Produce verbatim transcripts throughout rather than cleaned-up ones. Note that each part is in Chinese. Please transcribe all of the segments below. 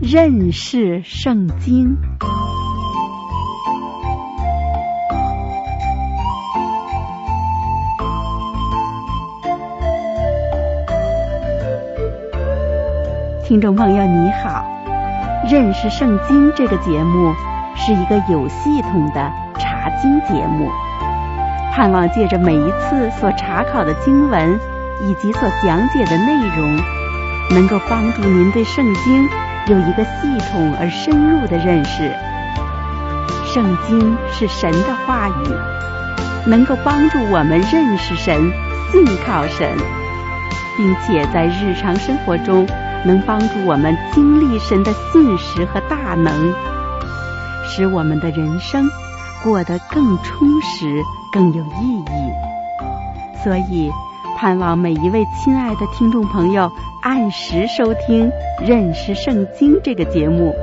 认识圣经。听众朋友你好，认识圣经这个节目是一个有系统的查经节目，盼望借着每一次所查考的经文以及所讲解的内容，能够帮助您对圣经有一个系统而深入的认识。圣经是神的话语，能够帮助我们认识神、信靠神，并且在日常生活中能帮助我们经历神的信实和大能，使我们的人生过得更充实、更有意义。所以盼望每一位亲爱的听众朋友按时收听《认识圣经》这个节目。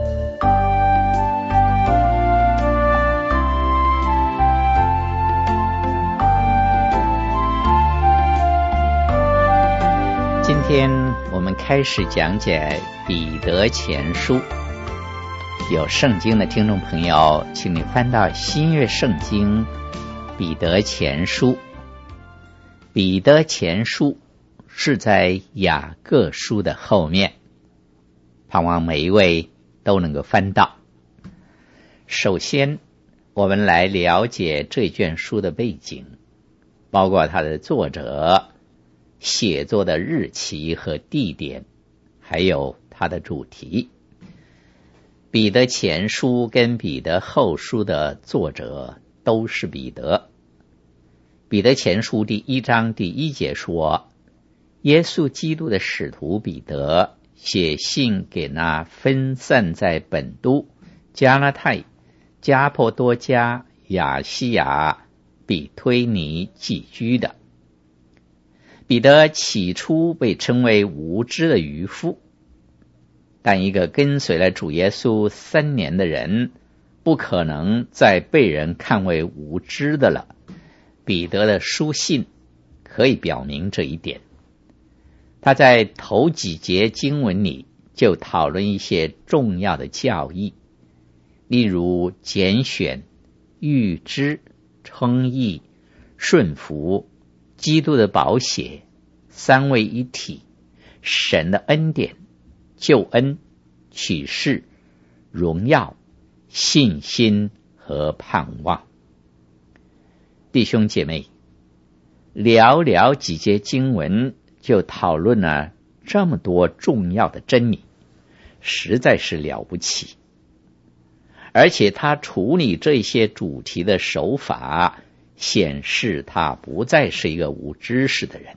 今天我们开始讲解彼得前书。有圣经的听众朋友，请你翻到新约圣经彼得前书。彼得前书是在雅各书的后面，盼望每一位都能够翻到。首先我们来了解这卷书的背景，包括它的作者、写作的日期和地点，还有它的主题。彼得前书跟彼得后书的作者都是彼得。彼得前书第一章第一节说，耶稣基督的使徒彼得写信给那分散在本都、加拉太、加波多加、亚西亚、比推尼寄居的。彼得起初被称为无知的渔夫，但一个跟随了主耶稣三年的人，不可能再被人看为无知的了。彼得的书信可以表明这一点。他在头几节经文里就讨论一些重要的教义，例如拣选、预知、称义、顺服、基督的宝血、三位一体、神的恩典、救恩、启示、荣耀、信心和盼望。弟兄姐妹，寥寥几节经文就讨论了这么多重要的真理，实在是了不起。而且他处理这些主题的手法显示他不再是一个无知识的人。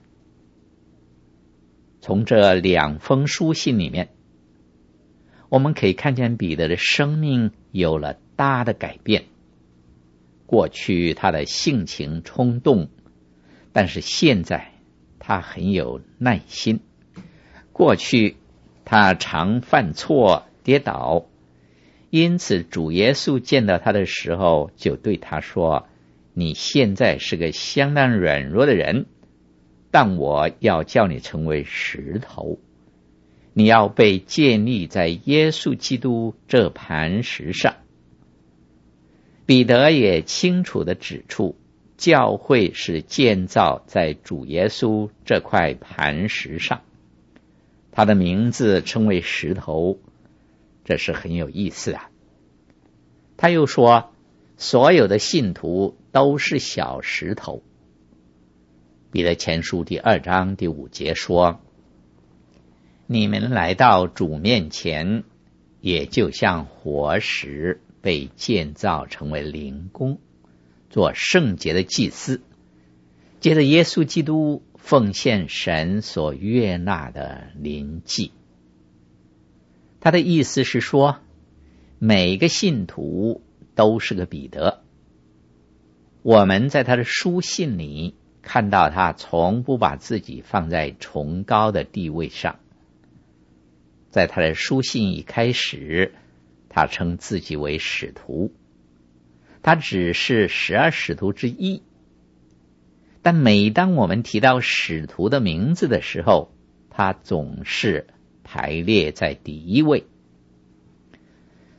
从这两封书信里面，我们可以看见彼得的生命有了大的改变。过去他的性情冲动，但是现在他很有耐心。过去他常犯错跌倒，因此主耶稣见到他的时候就对他说，你现在是个相当软弱的人，但我要叫你成为石头，你要被建立在耶稣基督这磐石上。彼得也清楚地指出，教会是建造在主耶稣这块磐石上，他的名字称为石头，这是很有意思啊。他又说，所有的信徒都是小石头。彼得前书第二章第五节说，你们来到主面前，也就像活石被建造成为灵宫，做圣洁的祭司，接着耶稣基督奉献神所悦纳的灵祭。他的意思是说，每个信徒都是个彼得。我们在他的书信里看到他从不把自己放在崇高的地位上。在他的书信一开始，他称自己为使徒，他只是十二使徒之一。但每当我们提到使徒的名字的时候，他总是排列在第一位，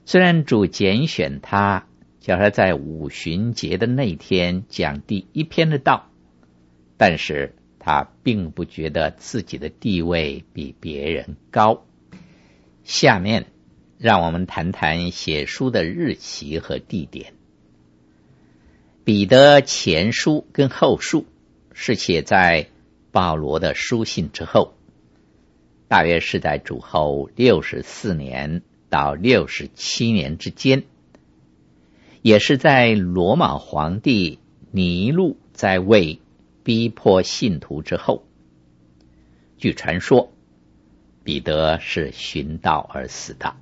虽然主拣选他，叫他在五旬节的那天讲第一篇的道，但是他并不觉得自己的地位比别人高。下面让我们谈谈写书的日期和地点。彼得前书跟后书是写在保罗的书信之后，大约是在主后六十四年到六十七年之间，也是在罗马皇帝尼禄在位逼迫信徒之后。据传说，彼得是寻道而死的。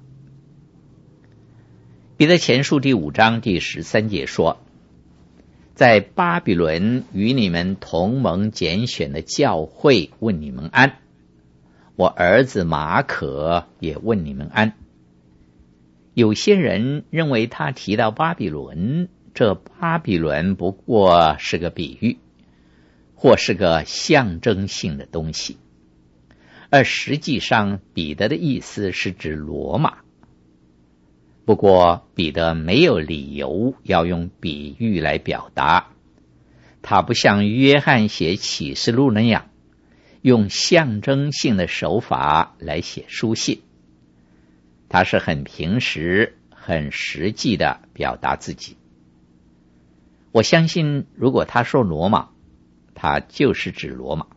彼得前书第五章第十三节说，在巴比伦与你们同盟拣选的教会问你们安，我儿子马可也问你们安。有些人认为他提到巴比伦，这巴比伦不过是个比喻，或是个象征性的东西，而实际上彼得的意思是指罗马。不过彼得没有理由要用比喻来表达，他不像约翰写启示录那样用象征性的手法来写书信，他是很平实很实际的表达自己。我相信如果他说罗马，他就是指罗马。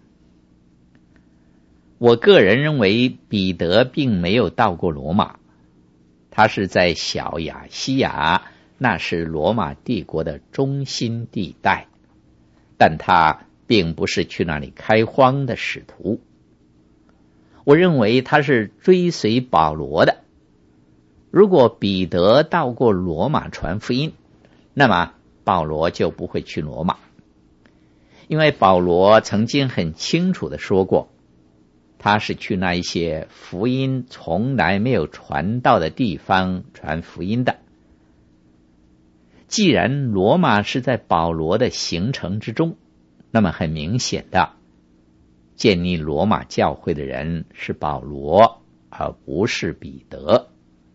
我个人认为彼得并没有到过罗马，他是在小亚细亚，那是罗马帝国的中心地带，但他并不是去那里开荒的使徒。我认为他是追随保罗的。如果彼得到过罗马传福音，那么保罗就不会去罗马，因为保罗曾经很清楚地说过，他是去那一些福音从来没有传到的地方传福音的。既然罗马是在保罗的行程之中，那么很明显的，建立罗马教会的人是保罗，而不是彼得。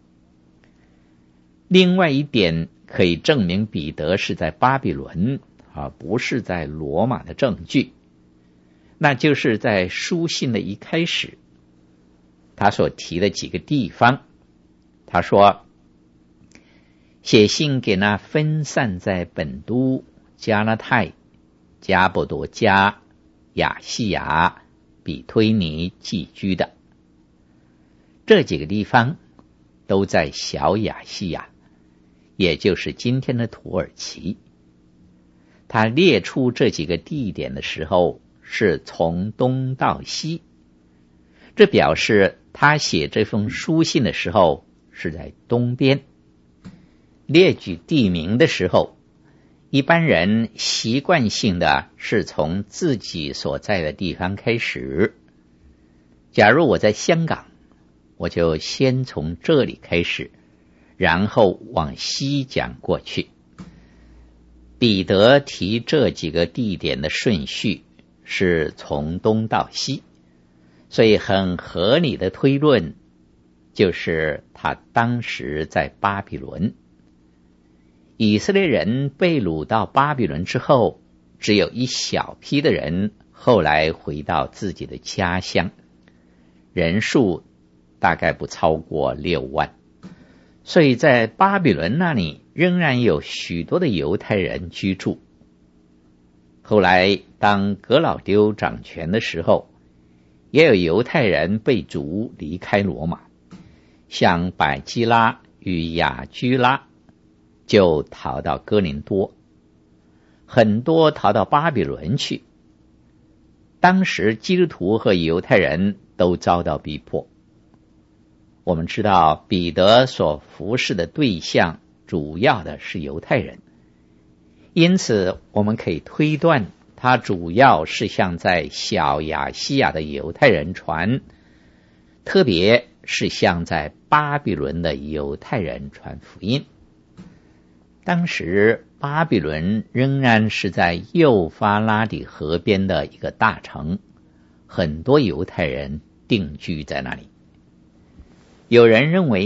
另外一点可以证明彼得是在巴比伦，而不是在罗马的证据，那就是在书信的一开始，他所提的几个地方。他说，写信给那分散在本都、加拉太、加布多加、亚细亚、比推尼寄居的。这几个地方都在小亚细亚，也就是今天的土耳其。他列出这几个地点的时候是从东到西，这表示他写这封书信的时候是在东边。列举地名的时候，一般人习惯性的是从自己所在的地方开始。假如我在香港，我就先从这里开始，然后往西讲过去。彼得提这几个地点的顺序是从东到西，所以很合理的推论就是他当时在巴比伦。以色列人被掳到巴比伦之后，只有一小批的人后来回到自己的家乡，人数大概不超过六万。所以在巴比伦那里仍然有许多的犹太人居住。后来当革老丢掌权的时候，也有犹太人被逐离开罗马，像百基拉与雅居拉就逃到哥林多，很多逃到巴比伦去。当时基督徒和犹太人都遭到逼迫。我们知道彼得所服侍的对象主要的是犹太人，因此我们可以推断他主要是向在小亚细亚的犹太人传，特别是向在巴比伦的犹太人传福音。当时巴比伦仍然是在幼发拉底河边的一个大城，很多犹太人定居在那里。有人认为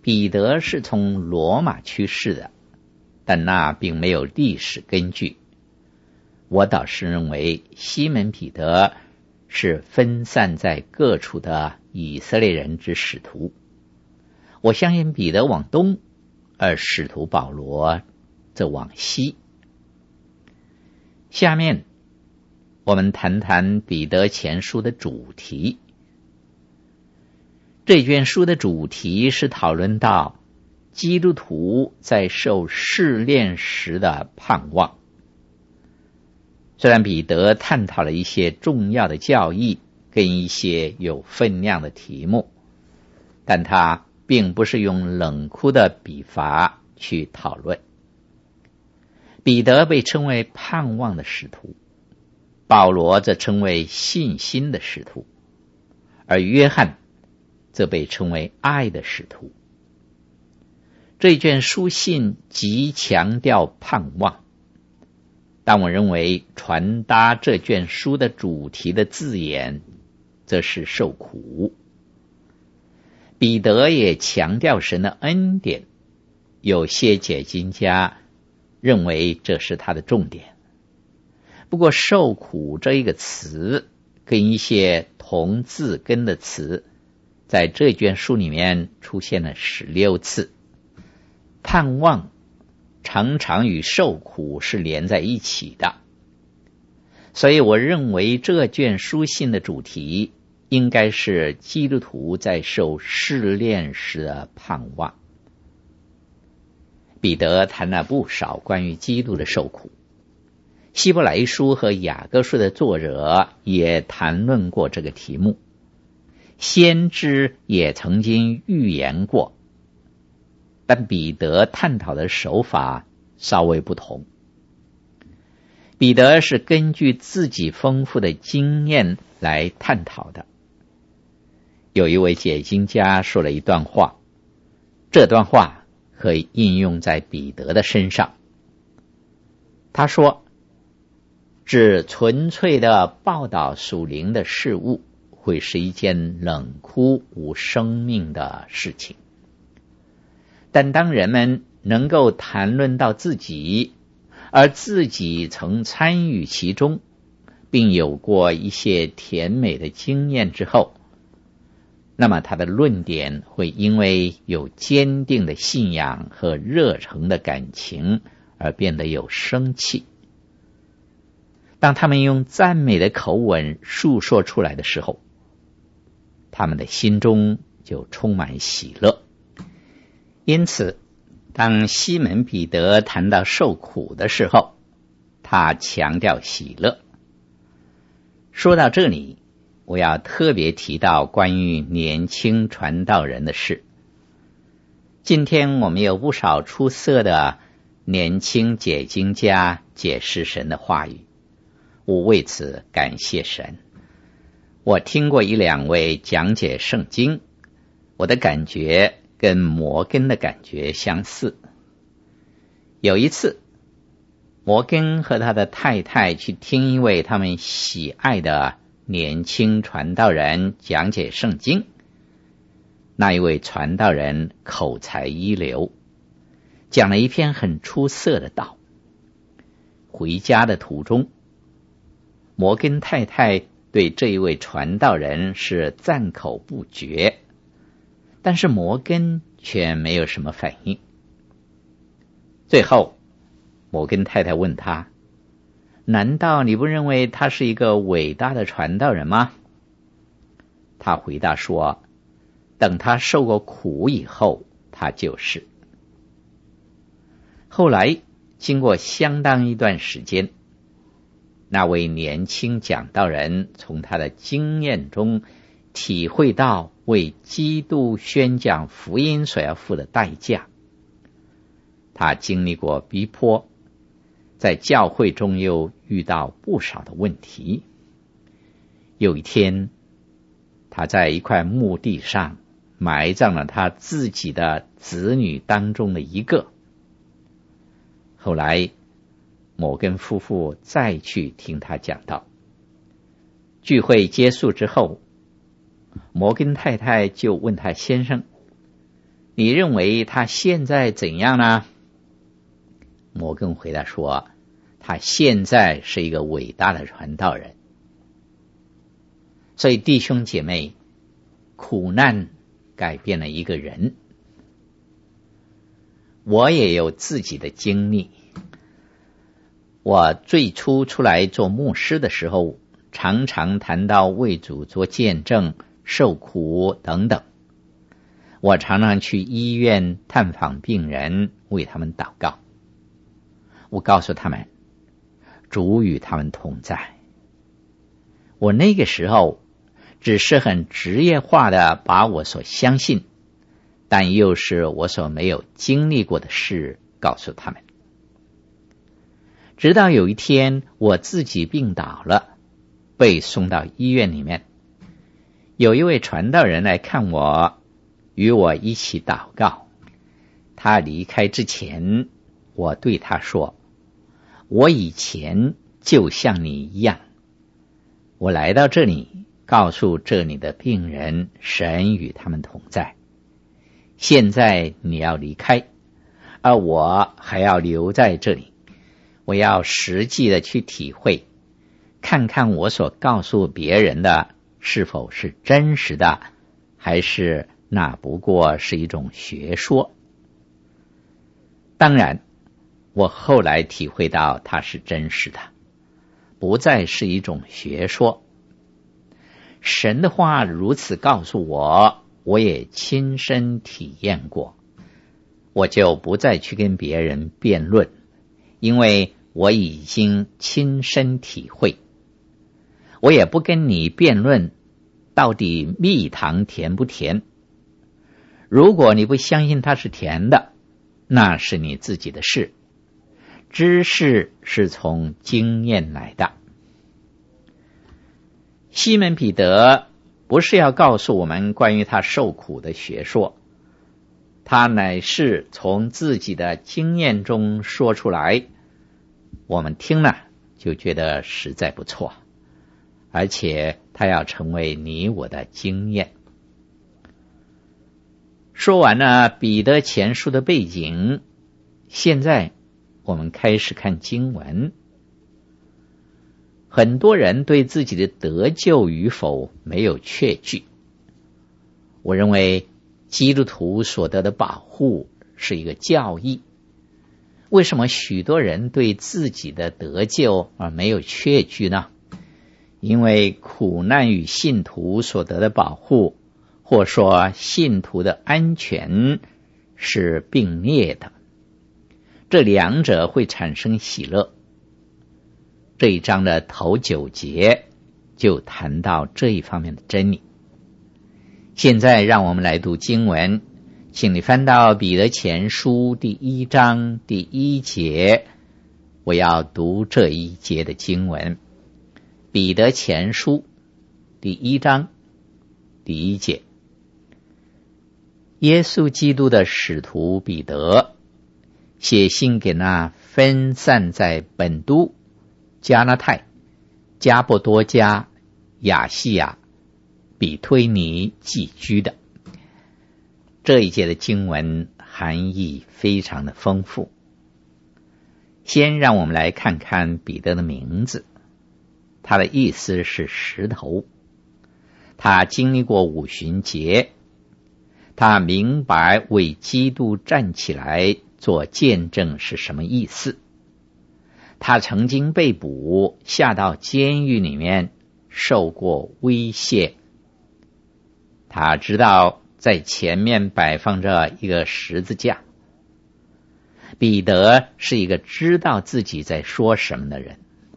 彼得是从罗马去世的，但那并没有历史根据。我倒是认为西门彼得是分散在各处的以色列人之使徒。我相信彼得往东，而使徒保罗则往西。下面我们谈谈彼得前书的主题。这卷书的主题是讨论到基督徒在受试炼时的盼望。虽然彼得探讨了一些重要的教义跟一些有分量的题目，但他并不是用冷酷的笔法去讨论。彼得被称为盼望的使徒，保罗则称为信心的使徒，而约翰则被称为爱的使徒。这卷书信极强调盼望，但我认为传达这卷书的主题的字眼则是受苦。彼得也强调神的恩典，有些解经家认为这是他的重点。不过受苦这一个词跟一些同字根的词在这卷书里面出现了十六次。盼望常常与受苦是连在一起的，所以我认为这卷书信的主题应该是基督徒在受试炼时的盼望。彼得谈了不少关于基督的受苦，希伯来书和雅各书的作者也谈论过这个题目，先知也曾经预言过，但彼得探讨的手法稍微不同。彼得是根据自己丰富的经验来探讨的。有一位解经家说了一段话，这段话可以应用在彼得的身上。他说，只纯粹的报道属灵的事物会是一件冷酷无生命的事情，但当人们能够谈论到自己，而自己曾参与其中，并有过一些甜美的经验之后，那么他的论点会因为有坚定的信仰和热诚的感情而变得有生气。当他们用赞美的口吻述说出来的时候，他们的心中就充满喜乐。因此当西门彼得谈到受苦的时候，他强调喜乐。说到这里，我要特别提到关于年轻传道人的事。今天我们有不少出色的年轻解经家解释神的话语，我为此感谢神。我听过一两位讲解圣经，我的感觉跟摩根的感觉相似。有一次，摩根和他的太太去听一位他们喜爱的年轻传道人讲解圣经。那一位传道人口才一流，讲了一篇很出色的道。回家的途中，摩根太太对这一位传道人是赞口不绝，但是摩根却没有什么反应。最后，摩根太太问他，难道你不认为他是一个伟大的传道人吗？他回答说，等他受过苦以后，他就是。后来经过相当一段时间，那位年轻讲道人从他的经验中体会到为基督宣讲福音所要付的代价。他经历过逼迫，在教会中又遇到不少的问题。有一天，他在一块墓地上埋葬了他自己的子女当中的一个。后来摩根夫妇再去听他讲道。聚会结束之后，摩根太太就问他先生， 你认为他现在怎样呢？摩根回答说，他现在是一个伟大的传道人。所以弟兄姐妹，苦难改变了一个人。我也有自己的经历。我最初出来做牧师的时候，常常谈到为主做见证、受苦等等。我常常去医院探访病人，为他们祷告。我告诉他们，主与他们同在。我那个时候只是很职业化的把我所相信，但又是我所没有经历过的事告诉他们。直到有一天我自己病倒了，被送到医院里面，有一位传道人来看我，与我一起祷告。他离开之前，我对他说，我以前就像你一样，我来到这里告诉这里的病人，神与他们同在。现在你要离开，而我还要留在这里。我要实际的去体会，看看我所告诉别人的是否是真实的，还是那不过是一种学说。当然，我后来体会到它是真实的，不再是一种学说。神的话如此告诉我，我也亲身体验过，我就不再去跟别人辩论，因为我已经亲身体会。我也不跟你辩论到底蜜糖甜不甜。如果你不相信它是甜的，那是你自己的事。知识是从经验来的。西门彼得不是要告诉我们关于他受苦的学说，他乃是从自己的经验中说出来，我们听了就觉得实在不错，而且他要成为你我的经验。说完了彼得前书的背景，现在我们开始看经文。很多人对自己的得救与否没有确据。我认为基督徒所得的保护是一个教义。为什么许多人对自己的得救而没有确据呢？因为苦难与信徒所得的保护，或说信徒的安全是并列的，这两者会产生喜乐。这一章的头九节就谈到这一方面的真理。现在让我们来读经文，请你翻到彼得前书第一章第一节，我要读这一节的经文。彼得前书第一章第一节，耶稣基督的使徒彼得写信给那分散在本都、加拉太、加波多家、亚细亚、比推尼寄居的。这一节的经文含义非常的丰富。先让我们来看看彼得的名字，他的意思是石头。他经历过五旬节，他明白为基督站起来做见证是什么意思。他曾经被捕，下到监狱里面，受过威胁。他知道在前面摆放着一个十字架。彼得是一个知道自己在说什么的人。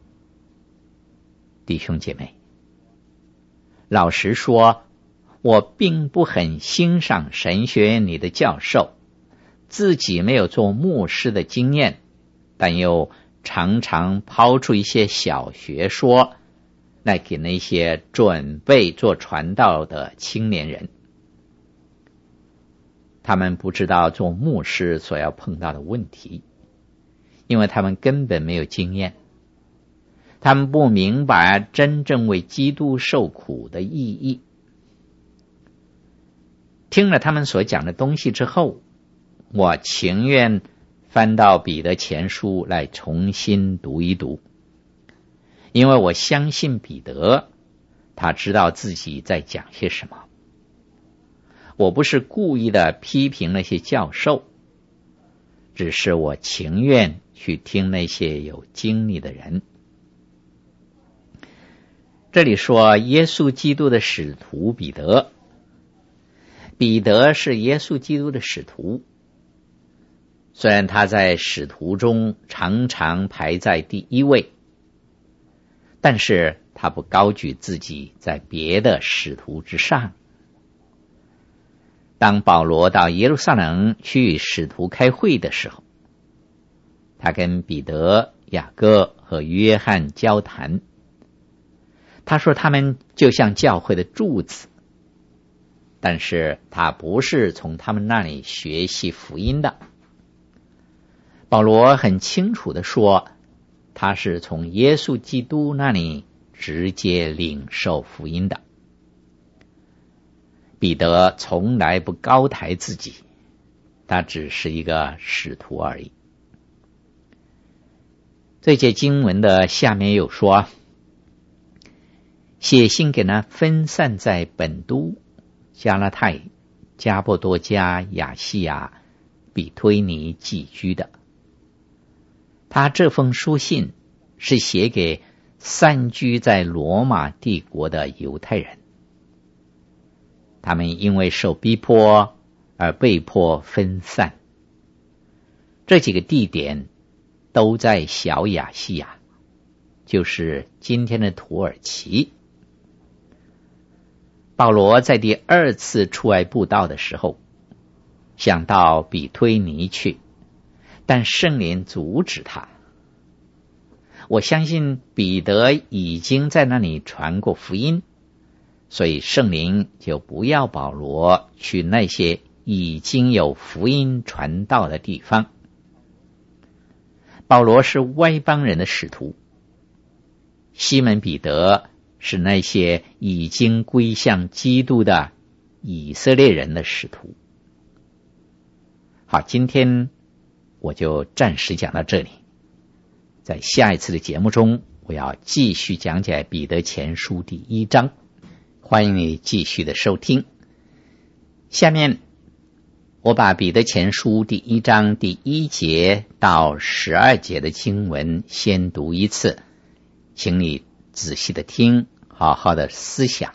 弟兄姐妹，老实说，我并不很欣赏神学院里的教授，自己没有做牧师的经验，但又常常抛出一些小学说来给那些准备做传道的青年人。他们不知道做牧师所要碰到的问题，因为他们根本没有经验，他们不明白真正为基督受苦的意义。 听了他们所讲的东西之后，我情愿翻到彼得前书来重新读一读，因为我相信彼得，他知道自己在讲些什么。我不是故意的批评那些教授，只是我情愿去听那些有经历的人。这里说耶稣基督的使徒彼得，彼得是耶稣基督的使徒，虽然他在使徒中常常排在第一位，但是他不高举自己在别的使徒之上。当保罗到耶路撒冷去与使徒开会的时候，他跟彼得、雅各和约翰交谈，他说他们就像教会的柱子，但是他不是从他们那里学习福音的。保罗很清楚地说，他是从耶稣基督那里直接领受福音的。彼得从来不高抬自己，他只是一个使徒而已。这节经文的下面有说，写信给那分散在本都、加拉太、加波多加、亚细亚、比推尼寄居的。他这封书信是写给散居在罗马帝国的犹太人，他们因为受逼迫而被迫分散。这几个地点都在小亚细亚，就是今天的土耳其。保罗在第二次出外布道的时候，想到比推尼去，但圣灵阻止他。我相信彼得已经在那里传过福音，所以圣灵就不要保罗去那些已经有福音传道的地方。保罗是外邦人的使徒，西门彼得是那些已经归向基督的以色列人的使徒。好，今天我就暂时讲到这里，在下一次的节目中，我要继续讲解彼得前书第一章，欢迎你继续的收听。下面我把彼得前书第一章第一节到十二节的经文先读一次，请你仔细的听，好好的思想。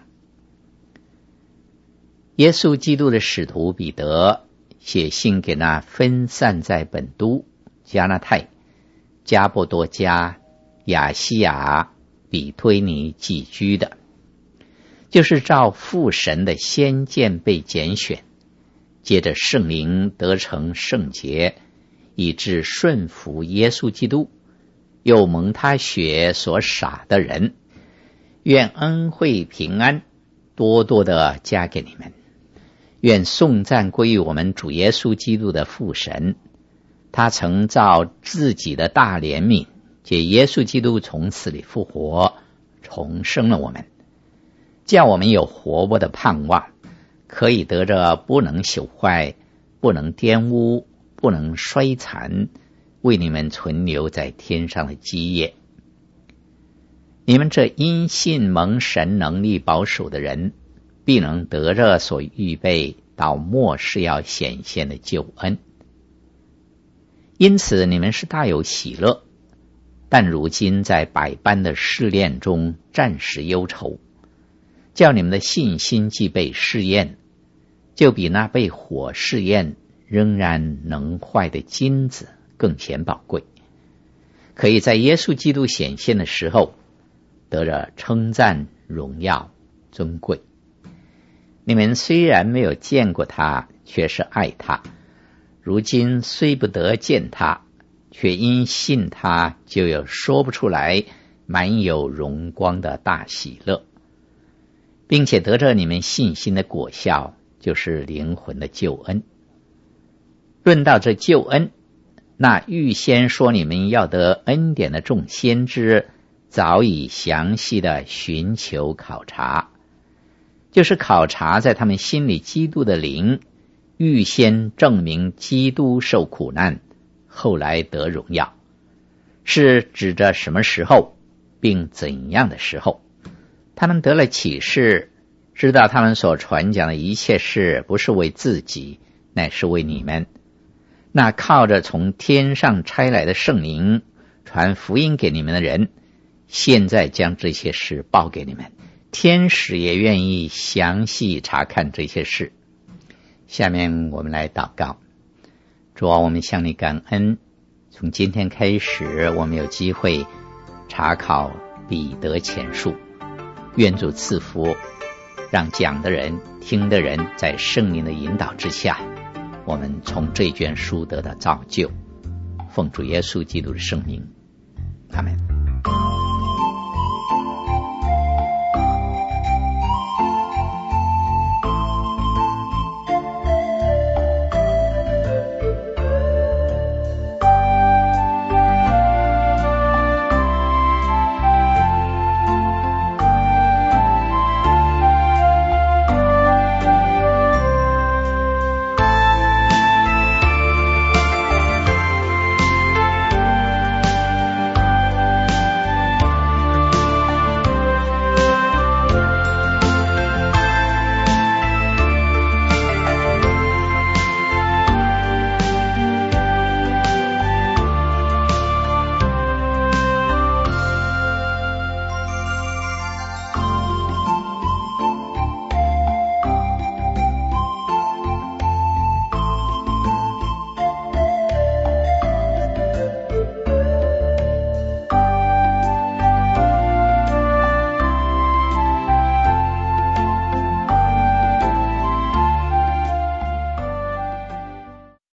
耶稣基督的使徒彼得写信给那分散在本都、加拉太、加波多加、亚细亚、比推尼寄居的，就是照父神的先见被拣选，接着圣灵得成圣洁，以致顺服耶稣基督，又蒙他血所洒的人。愿恩惠平安多多的加给你们。愿颂赞归于我们主耶稣基督的父神，他曾照自己的大怜悯，借耶稣基督从死里复活，重生了我们，叫我们有活泼的盼望，可以得着不能朽坏、不能玷污、不能衰残，为你们存留在天上的基业。你们这因信蒙神能力保守的人，必能得着所预备到末世要显现的救恩。因此你们是大有喜乐，但如今在百般的试炼中暂时忧愁，叫你们的信心既被试验，就比那被火试验仍然能坏的金子更显宝贵，可以在耶稣基督显现的时候得着称赞、荣耀、尊贵。你们虽然没有见过他，却是爱他，如今虽不得见他，却因信他就有说不出来满有荣光的大喜乐，并且得着你们信心的果效，就是灵魂的救恩。论到这救恩，那预先说你们要得恩典的众先知早已详细的寻求考察， 就是考察在他们心里基督的灵，预先证明基督受苦难，后来得荣耀，是指着什么时候并怎样的时候。他们得了启示，知道他们所传讲的一切事不是为自己，乃是为你们。那靠着从天上差来的圣灵传福音给你们的人，现在将这些事报给你们。天使也愿意详细查看这些事。下面我们来祷告。主啊，我们向你感恩，从今天开始，我们有机会查考彼得前书。愿主赐福，让讲的人、听的人在圣灵的引导之下，我们从这卷书得到造就。奉主耶稣基督的圣名，阿们。